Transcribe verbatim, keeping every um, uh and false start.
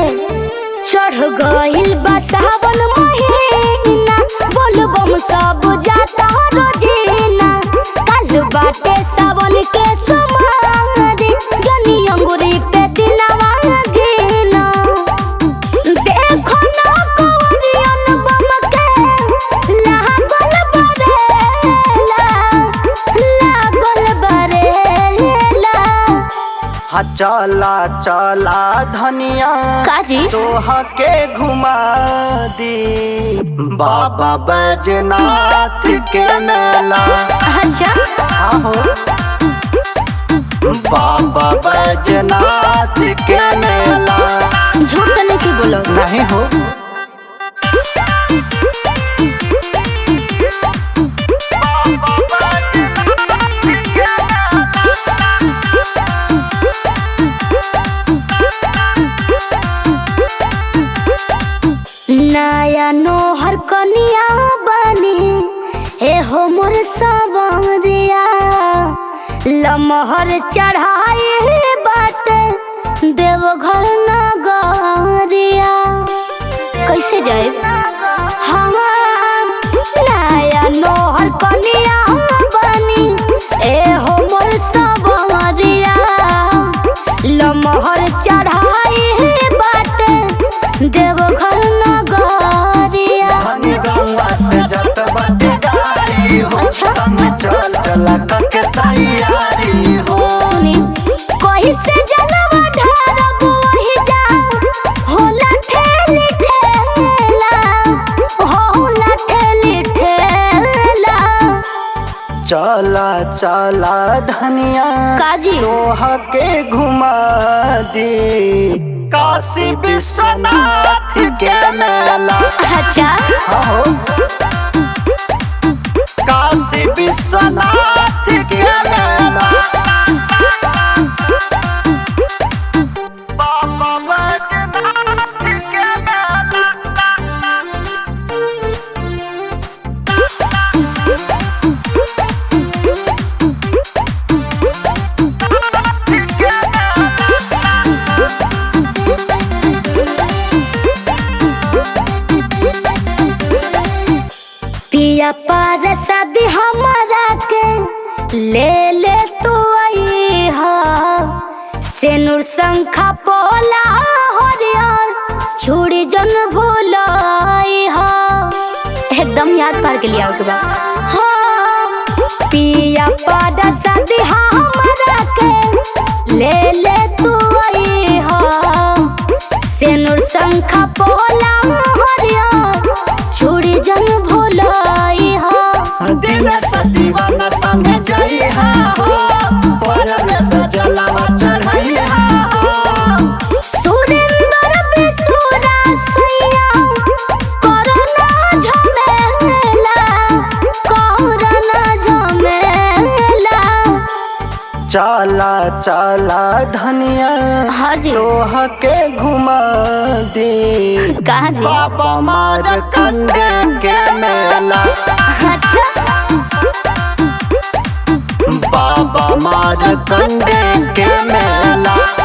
चढ़ गइल बा सावन महीना, बोलबम सब जाता रोजीना। कल बाटे सावन के समारी, जनी अंगूरी पे दिनवा गिना। देखो ना कवरियन बम के लागल बरेला, लागल बरेला। हाँ चला चला धनिया काजी तोहा के घुमा दी बाबा बैजनाथ के मेला। अच्छा आहो बाबा बैजनाथ के मेला। झूठ तो नहीं की बोलो नहीं हो नया नोहर कनिया बनी हे हो मोर सवरिया। लमहर चढ़ाई बात देवघर नगरिया। कैसे जाए हम नया नोहर कनिया बनी ए हो मोर सवरिया। लमहर चढ़ाई बात देवघर नगरिया। धनी गंगा से जत बाटे गाड़ी हो। अच्छा। संग चल चला के तैयारी हो। सुनी कहीं से जलवा ढारब वही जा होला ठेली ठेला, होला ठेली ठेला। चला चला धनिया काजी तोहा के घुमा दी काशी विश्वनाथ के मेला। अच्छा हो काशी विश्वनाथ के मेला। बाबा बैजनाथ के मेला। पिया पर शादी हमारा के ले ले तू आई हा। सेनुर शंखा पोला हरियर छुड़ी जन भूलाई हा। एकदम याद पार के लिया के बाद हाँ पिया पर शादी हमारा के ले ले तू आई हा। सेनुर शंखा पोला हरियर छुड़ी जन भूलाई हा। दिन सतीवाना संग जाई हा हो। पर में सजलावा चढ़ाई हा हो। सुरेंद्र बिसुरा सैया कोरोना झमेला, कोरोना झमेला। चला चला धनिया हाजी तोहा के घुमा दी कहाँ जी बाबा मार कंडे के मेला। अच्छा बाबा मार कंडे के मेला।